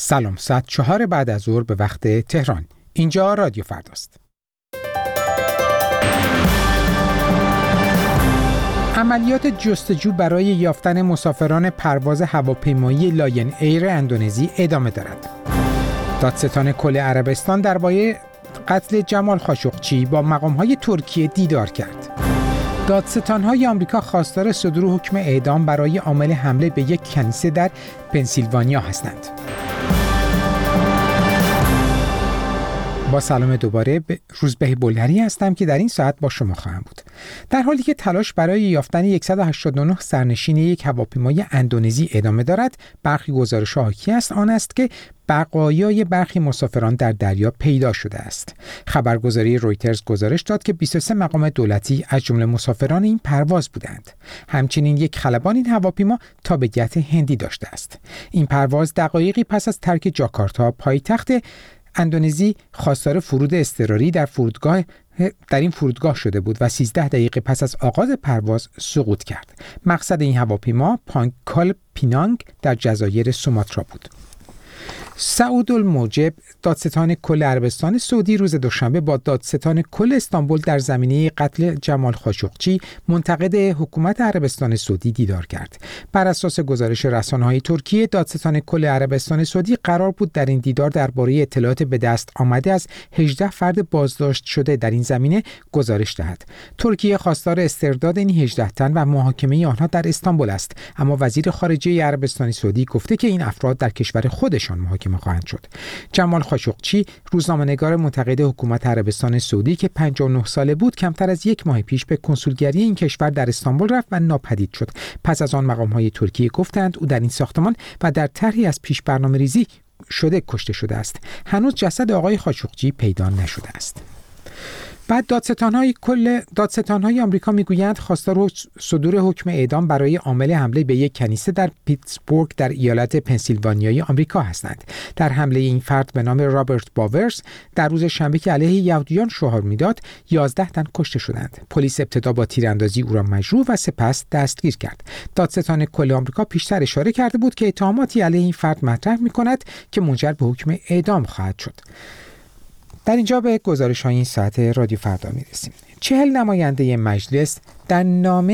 سلام، ساعت 4 بعد از ظهر به وقت تهران. اینجا رادیو فرداست. عملیات جستجو برای یافتن مسافران پرواز هواپیمایی لاین ایر اندونزی ادامه دارد. دادستان کل عربستان درباره قتل جمال خاشقچی با مقام‌های ترکیه دیدار کرد. دادستان‌های آمریکا خواستار صدور حکم اعدام برای عامل حمله به یک کنیسه در پنسیلوانیا هستند. با سلام دوباره، به روزبه بولهری هستم که در این ساعت با شما خواهم بود. در حالی که تلاش برای یافتن 189 سرنشین یک هواپیمای اندونزی ادامه دارد، برخی گزارش‌ها حاکی آن است که بقایای برخی مسافران در دریا پیدا شده است. خبرگزاری رویترز گزارش داد که 23 مقام دولتی از جمله مسافران این پرواز بودند. همچنین یک خلبان این هواپیما تابعیت هندی داشته است. این پرواز دقایقی پس از ترک جاکارتا پایتخت اندونزی خواستار فرود اضطراری در این فرودگاه شده بود و 13 دقیقه پس از آغاز پرواز سقوط کرد. مقصد این هواپیما پانکال پینانگ در جزایر سوماترا بود. سعود الموجب، دادستان کل عربستان سعودی، روز دوشنبه با دادستان کل استانبول در زمینه قتل جمال خاشقچی، منتقد حکومت عربستان سعودی، دیدار کرد. بر اساس گزارش رسانه‌های ترکیه، دادستان کل عربستان سعودی قرار بود در این دیدار درباره اطلاعات به دست آمده از 18 فرد بازداشت شده در این زمینه گزارش دهد. ترکیه خواستار استرداد این 18 تن و محاکمه آنها در استانبول است، اما وزیر خارجه عربستان سعودی گفته که این افراد در کشور خودشان محاکمه خواهند شد. جمال خاشقچی، روزنامه‌نگار منتقد حکومت عربستان سعودی که 59 ساله بود، کمتر از یک ماه پیش به کنسولگری این کشور در استانبول رفت و ناپدید شد. پس از آن مقام‌های ترکیه گفتند او در این ساختمان و در طرحی از پیش برنامه‌ریزی شده کشته شده است. هنوز جسد آقای خاشقچی پیدا نشده است. بعد دادستان‌های آمریکا میگویند خواستار صدور حکم اعدام برای عامل حمله به یک کنیسه در پیتسبورگ در ایالت پنسیلوانیای آمریکا هستند. در حمله این فرد به نام رابرت باورز در روز شنبه که علیه یهودیان شعار میداد، 11 تن کشته شدند. پلیس ابتدا با تیراندازی او را مجروح و سپس دستگیر کرد. دادستان کل آمریکا پیشتر اشاره کرده بود که اتهاماتی علیه این فرد مطرح می‌کند که منجر به حکم اعدام خواهد شد. در اینجا به گزارش‌های این ساعت رادیو فردا می‌رسیم. 40 نماینده مجلس در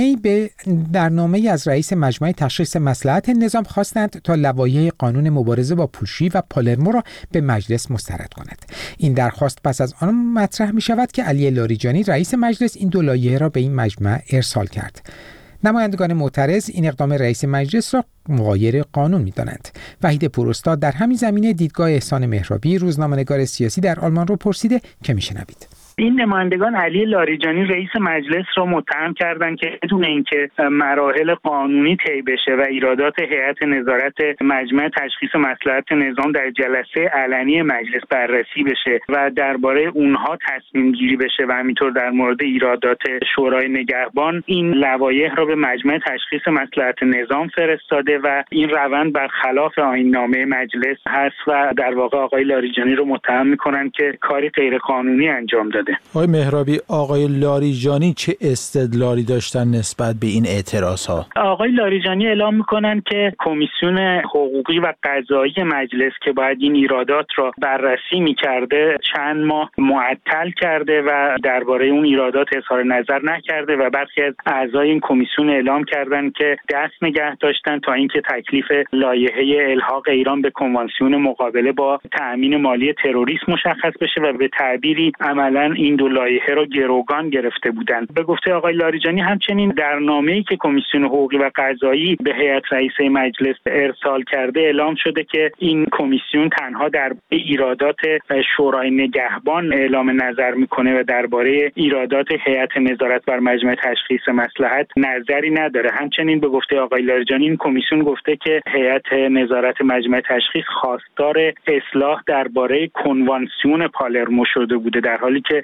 نامه‌ای از رئیس مجمع تشخیص مصلحت نظام خواستند تا لوایح قانون مبارزه با پوشی و پالرمو را به مجلس مسترد کند. این درخواست پس از آن مطرح می‌شود که علی لاریجانی رئیس مجلس این دو لایحه را به این مجمع ارسال کرد. نمایندگان معترض این اقدام رئیس مجلس را مغایر قانون می‌دانند. وحید پوراستاد در همین زمینه دیدگاه احسان مهرابی، روزنامه‌نگار سیاسی در آلمان، رو پرسیده که میشنوید. این نمایندگان علی لاریجانی رئیس مجلس را متهم کردند که بدون اینکه مراحل قانونی طی بشه و ایرادات هیئت نظارت مجمع تشخیص مصلحت نظام در جلسه علنی مجلس بررسی بشه و درباره اونها تصمیم گیری بشه و همینطور در مورد ایرادات شورای نگهبان این لوایح را به مجمع تشخیص مصلحت نظام فرستاده و این روند برخلاف آیین‌نامه مجلس هست و در واقع آقای لاریجانی رو متهم می‌کنند که کاری غیرقانونی انجام داده. آقای مهرابی، آقای لاریجانی چه استدلالی داشتن نسبت به این اعتراض‌ها؟ آقای لاریجانی اعلام میکنن که کمیسیون حقوقی و قضایی مجلس که باید این ایرادات را بررسی میکرده چند ماه معطل کرده و درباره اون ایرادات اظهار نظر نکرده و برخی از اعضای این کمیسیون اعلام کردن که دست نگه داشتن تا اینکه تکلیف لایحه الحاق ایران به کنوانسیون مقابله با تأمین مالی تروریسم مشخص بشه و به تعبیری عملاً این دو لایحه را گروگان گرفته بودند. به گفته آقای لاریجانی همچنین در نامه‌ای که کمیسیون حقوقی و قضایی به هیئت رئیسه مجلس ارسال کرده اعلام شده که این کمیسیون تنها در ایرادات شورای نگهبان اعلام نظر میکنه و درباره ایرادات هیئت نظارت بر مجمع تشخیص مصلحت نظری نداره. همچنین به گفته آقای لاریجانی این کمیسیون گفته که هیئت نظارت مجمع تشخیص خواستار اصلاح درباره کنوانسیون پالرمو شده بوده، در حالی که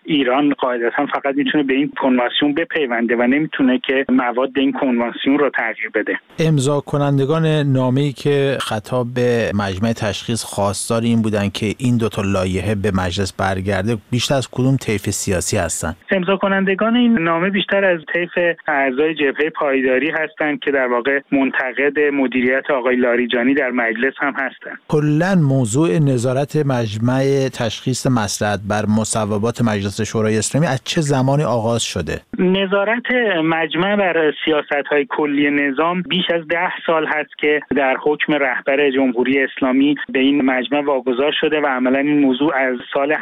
ایران قاعدتا فقط میتونه به این کنوانسیون بپیونده و نمیتونه که مواد این کنوانسیون رو تغییر بده. امضا کنندگان نامه‌ای که خطاب به مجمع تشخیص خواستار این بودن که این دو تا لایحه به مجلس برگرده، بیشتر از کدوم طیف سیاسی هستن؟ امضا کنندگان این نامه بیشتر از طیف اعضای جبهه پایداری هستند که در واقع منتقد مدیریت آقای لاریجانی در مجلس هم هستند. کلاً موضوع نظارت مجمع تشخیص مصلحت بر مصوبات مجلس شورای اسلامی از چه زمانی آغاز شده؟ نظارت مجمع بر سیاست‌های کلی نظام بیش از 10 سال هست که در حکم رهبر جمهوری اسلامی به این مجمع واگذار شده و عملاً این موضوع از سال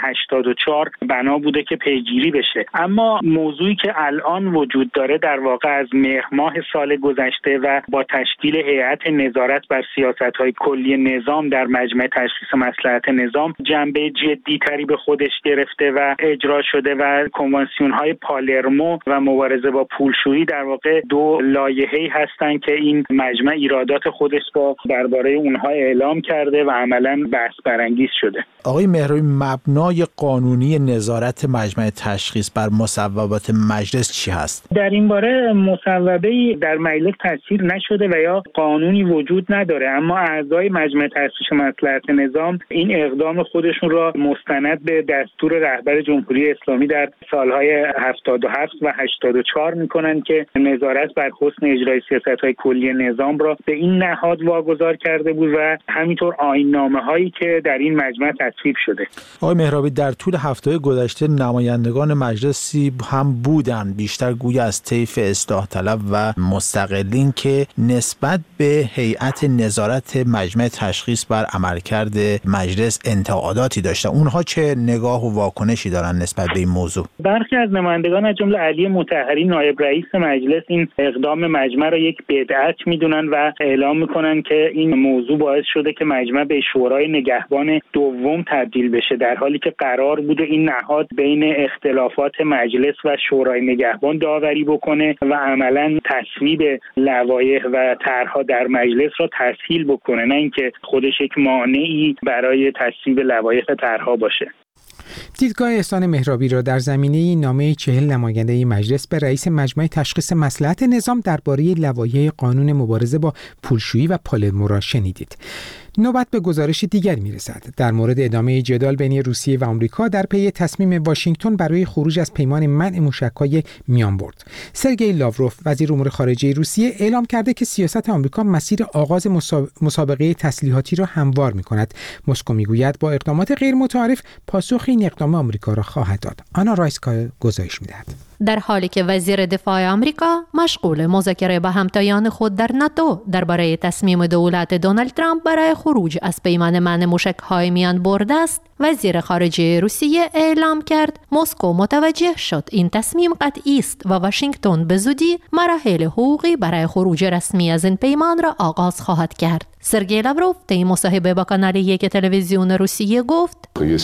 84 بنا بوده که پیگیری بشه. اما موضوعی که الان وجود داره در واقع از مهر ماه سال گذشته و با تشکیل هیئت نظارت بر سیاست‌های کلی نظام در مجمع تشخیص مصلحت نظام جنبه جدی‌تری به خودش گرفته و اجرا شده و کنوانسیون‌های پالرمو و مبارزه با پولشویی در واقع دو لایحه‌ای هستند که این مجمع ایرادات خودش رو درباره اونها اعلام کرده و عملاً بحث برانگیز شده. آقای مهرابی، مبنای قانونی نظارت مجمع تشخیص بر مصوبات مجلس چی هست؟ در این باره مصوبه‌ای در مجلس تصویب نشده و یا قانونی وجود نداره، اما اعضای مجمع تشخیص مصلحت نظام این اقدام خودشون را مستند به دستور رهبر جمهوری اسلامی در سالهای 77 و 84 میکنن که نظارت بر حسن اجرای سیاست‌های کلی نظام را به این نهاد واگذار کرده بود و همینطور آیین‌نامه‌هایی که در این مجمع تصویب شده. آقای مهرابی، در طول هفته‌های گذشته نمایندگان مجلسی هم بودن، بیشتر گویا از طیف اصلاح طلب و مستقلین، که نسبت به هیئت نظارت مجمع تشخیص بر عملکرد مجلس انتقاداتی داشتن. اونها چه نگاه و واکنشی دارن نسبت به این موضوع؟ برخی از نمایندگان از جمله علی مطهری نایب رئیس مجلس این اقدام مجمع را یک بدعت میدونن و اعلام میکنن که این موضوع باعث شده که مجمع به شورای نگهبان دوم تبدیل بشه، در حالی که قرار بوده این نهاد بین اختلافات مجلس و شورای نگهبان داوری بکنه و عملاً تصویب لوایح و طرح‌ها در مجلس را تسهیل بکنه، نه اینکه خودش یک مانعی برای تصویب لوایح و طرح‌ها باشه. دیدگاه احسان مهرابی را در زمینه نامه 40 نماینده مجلس به رئیس مجمع تشخیص مصلحت نظام درباره لوایح قانون مبارزه با پولشویی و پالرمو را شنیدید. نوبت به گزارش دیگری میرسد در مورد ادامه جدال بین روسیه و آمریکا در پی تصمیم واشنگتن برای خروج از پیمان منع موشک‌های میانبرد. سرگئی لاوروف وزیر امور خارجه روسیه اعلام کرده که سیاست آمریکا مسیر آغاز مسابقه تسلیحاتی را هموار می‌کند. مسکو میگوید با اقدامات غیر متعارف پاسخ این اقدام آمریکا را خواهد داد. آنا رایسکا گزارش می‌دهد. در حالی که وزیر دفاع آمریکا مشغول مذاکره با همتایان خود در ناتو درباره تصمیم دولت دونالد ترامپ برای خروج از پیمان منع موشک‌های میان برد است، وزیر خارجه روسیه اعلام کرد مسکو متوجه شد این تصمیم قطعی است و واشنگتن به زودی مراحل حقوقی برای خروج رسمی از این پیمان را آغاز خواهد کرد. سرگئی لاوروف طی مصاحبه با کانال 1 تلویزیون روسیه گفت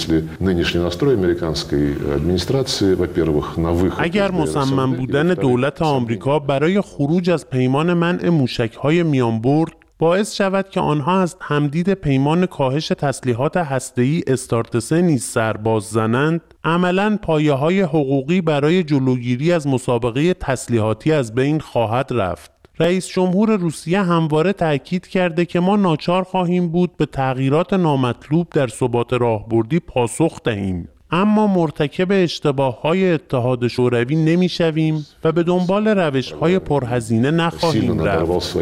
اگر مصمم بودن دولت آمریکا برای خروج از پیمان منع موشک‌های میانبرد باعث شود که آنها از تمدید پیمان کاهش تسلیحات هسته‌ای استارت 3 نیز سر باز زنند، عملاً پایه‌های حقوقی برای جلوگیری از مسابقه تسلیحاتی از بین خواهد رفت. رئیس جمهور روسیه همواره تأکید کرده که ما ناچار خواهیم بود به تغییرات نامطلوب در ثبات راهبردی پاسخ دهیم، اما مرتکب اشتباه‌های اتحاد شوروی نمی‌شویم و به دنبال روش‌های پرهزینه نخواهیم رفت.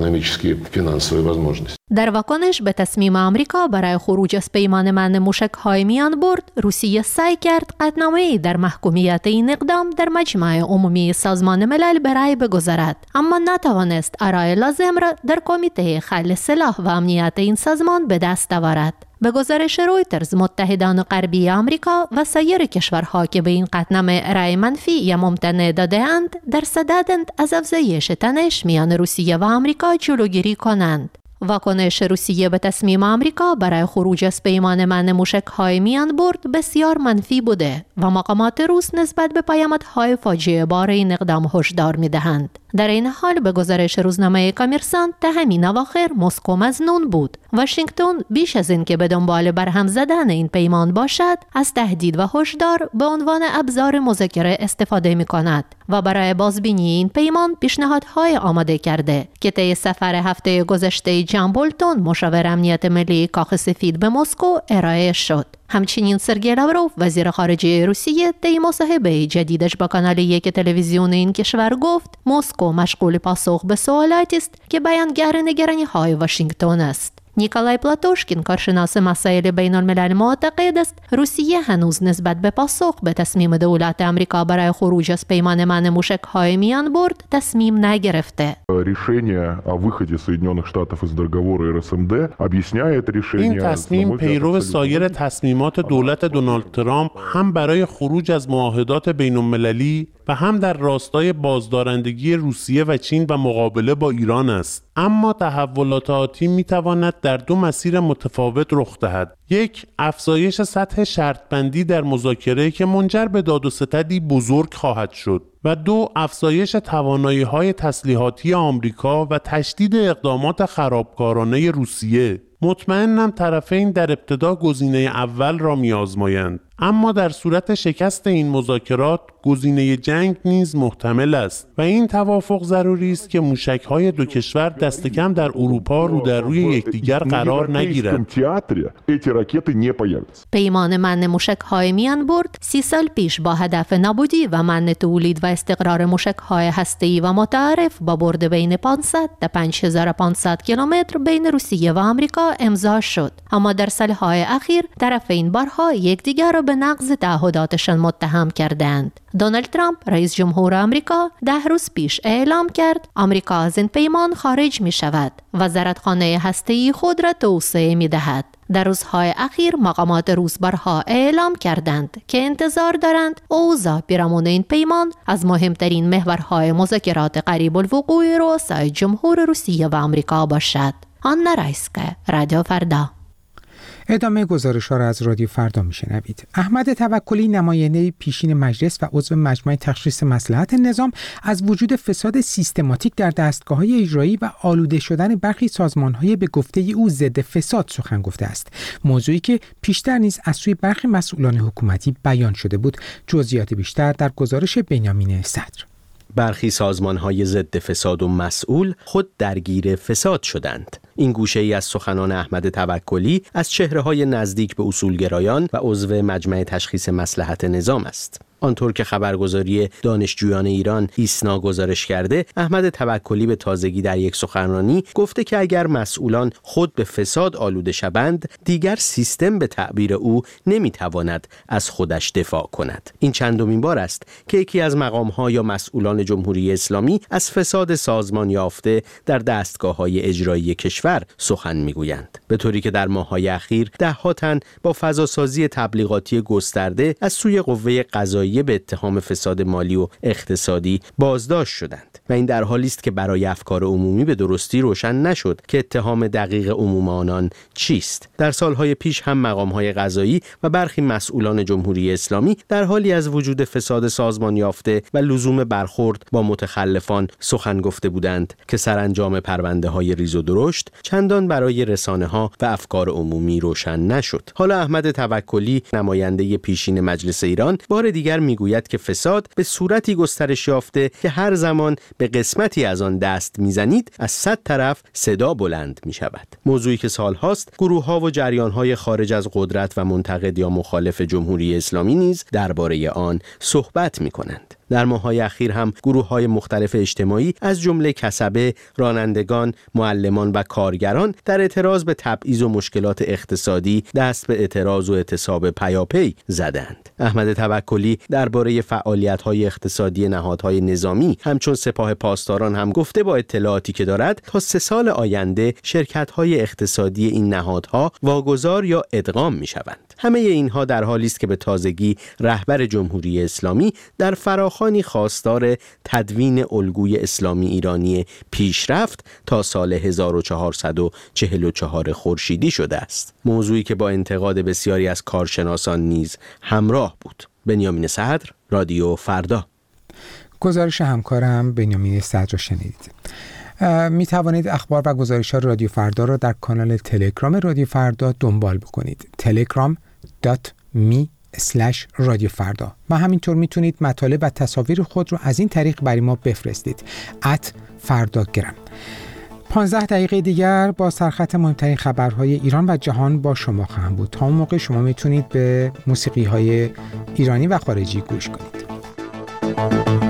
در واکنش به تصمیم آمریکا برای خروج از پیمان منع موشک‌های میان برد، روسیه سعی کرد قطعنامه‌ای در محکومیت این اقدام در مجمع عمومی سازمان ملل به رأی بگذارد، اما نتوانست آرای لازم را در کمیته خل سلاح و امنیت این سازمان به دست آورد. به گزارش رویترز، متحدان غربی آمریکا و سایر کشورها که به این قطعنامه رأی منفی یا ممتنع داده‌اند، در صددند از افزایش تنش میان روسیه و آمریکا جلوگیری کنند. واکنش روسیه به تصمیم آمریکا برای خروج از پیمان منع موشک‌های میان برد بسیار منفی بوده و مقامات روس نسبت به پیامدهای فاجعه بار این اقدام هشدار می‌دهند. در این حال به گزارش روزنامه کامرسانت تا همین اواخر مسکو مظنون بود. واشنگتن بیش از این که به دنبال برهم زدن این پیمان باشد، از تهدید و هشدار به عنوان ابزار مذاکره استفاده می‌کند و برای بازبینی این پیمان پیشنهادهای آماده کرده که طی سفر هفته گذشته جان بولتون مشاور امنیت ملی کاخ سفید به مسکو ارائه شد. همچنین سرگئی لاوروف وزیر خارجه روسیه طی مصاحبه جدیدش با کانال 1 تلویزیون این کشور گفت مسکو مشغول پاسخ به سوالاتی است که بیانگر نگرانی‌های واشنگتن است. نیکولای پلاتوشکین کارشناس مسائل بین الملل معتقد است روسیه هنوز نسبت به پاسخ به تصمیم دولت آمریکا برای خروج از پیمان منع موشک‌های میان برد تصمیم نگرفته. این تصمیم پیرو سایر تصمیمات دولت دونالد ترامپ هم برای خروج از معاهدات بین المللی و هم در راستای بازدارندگی روسیه و چین و مقابله با ایران است. اما تحولات آتی میتواند در دو مسیر متفاوت رخ دهد. یک، افزایش سطح شرطبندی در مذاکره که منجر به داد و ستدی بزرگ خواهد شد و دو، افزایش توانایی‌های تسلیحاتی آمریکا و تشدید اقدامات خرابکارانه روسیه. مطمئنم طرفین در ابتدا گزینه اول را می‌آزمایند، اما در صورت شکست این مذاکرات گزینه جنگ نیز محتمل است و این توافق ضروری است که موشک‌های دو کشور دست کم در اروپا رو در روی یکدیگر قرار نگیرند. پیمان منع موشک‌های میان برد 30 سال پیش با هدف نابودی و منع تولید و استقرار موشک‌های هسته‌ای و متعارف با برد بین 500 تا 5500 کیلومتر بین روسیه و آمریکا امضا شد، اما در سال‌های اخیر طرفین بارها یکدیگر را به نقض تعهداتشان متهم کردند. دونالد ترامپ رئیس جمهور آمریکا 10 روز پیش اعلام کرد آمریکا از این پیمان خارج می شود و وزارتخانه هسته‌ای خود را توسعه می دهد. در روزهای اخیر مقامات روس بارها اعلام کردند که انتظار دارند اوضاع پیرامون این پیمان از مهمترین محورهای مذاکرات قریب الوقوع رؤسای جمهور روسیه و آمریکا باشد. آنا رایسکا، رادیو فردا. ادامه گزارش‌ها را از رادیو فردا میشنوید. احمد توکلی نماینده پیشین مجلس و عضو مجمع تشخیص مصلحت نظام از وجود فساد سیستماتیک در دستگاه‌های اجرایی و آلوده شدن برخی سازمان‌های به گفته او ضد فساد سخن گفته است. موضوعی که پیشتر نیز از سوی برخی مسئولان حکومتی بیان شده بود. جزئیات بیشتر در گزارش بنیامین صدر. برخی سازمان‌های ضد فساد و مسئول خود درگیر فساد شدند. این گوشه‌ای از سخنان احمد توکلی از چهره‌های نزدیک به اصولگرایان و عضو مجمع تشخیص مصلحت نظام است. آنطور که خبرگزاری دانشجویان ایران ایسنا گزارش کرده، احمد توکلی به تازگی در یک سخنرانی گفته که اگر مسئولان خود به فساد آلوده شوند، دیگر سیستم به تعبیر او نمیتواند از خودش دفاع کند. این چندمین بار است که یکی از مقام‌ها یا مسئولان جمهوری اسلامی از فساد سازمان یافته در دستگاه‌های اجرایی کشور سخن میگویند، به طوری که در ماه‌های اخیر ده‌ها تن با فضاسازی تبلیغاتی گسترده از سوی قوه قضاییه به اتهام فساد مالی و اقتصادی بازداشت شدند و این در حالی است که برای افکار عمومی به درستی روشن نشد که اتهام دقیق عموم آنان چیست. در سالهای پیش هم مقام‌های قضایی و برخی مسئولان جمهوری اسلامی در حالی از وجود فساد سازمان یافته و لزوم برخورد با متخلفان سخن گفته بودند که سرانجام پرونده‌های ریز و درشت چندان برای رسانه‌ها و افکار عمومی روشن نشد. حالا احمد توکلی نماینده پیشین مجلس ایران بار دیگر میگوید که فساد به صورتی گسترش یافته که هر زمان به قسمتی از آن دست میزنید از 100 طرف صدا بلند می شود. موضوعی که سالهاست گروه‌ها و جریان‌های خارج از قدرت و منتقد یا مخالف جمهوری اسلامی نیز درباره آن صحبت می‌کنند. در ماه‌های اخیر هم گروه‌های مختلف اجتماعی از جمله کسبه، رانندگان، معلمان و کارگران در اعتراض به تبعیض و مشکلات اقتصادی دست به اعتراض و اعتصاب پیاپی زدند. احمد توکلی درباره فعالیت‌های اقتصادی نهادهای نظامی همچون سپاه پاسداران هم گفته با اطلاعاتی که دارد تا 3 سال آینده شرکت‌های اقتصادی این نهادها واگذار یا ادغام می‌شوند. همه اینها در حالی است که به تازگی رهبر جمهوری اسلامی در فراخوانی خواستار تدوین الگوی اسلامی ایرانی پیشرفت تا سال 1444 خورشیدی شده است. موضوعی که با انتقاد بسیاری از کارشناسان نیز همراه بود. بنیامین صدر، رادیو فردا. گزارش همکارم بنیامین صدر شنیدید. می توانید اخبار و گزارش‌های رادیو فردا را در کانال تلگرام رادیو فردا دنبال بکنید. telegram.me/رادیو فردا و همینطور میتونید مطالب و تصاویر خود رو از این طریق برای ما بفرستید. @فرداگرام. 15 دقیقه دیگر با سرخط مهمترین خبرهای ایران و جهان با شما خواهم بود. تا اون موقع شما میتونید به موسیقی‌های ایرانی و خارجی گوش کنید.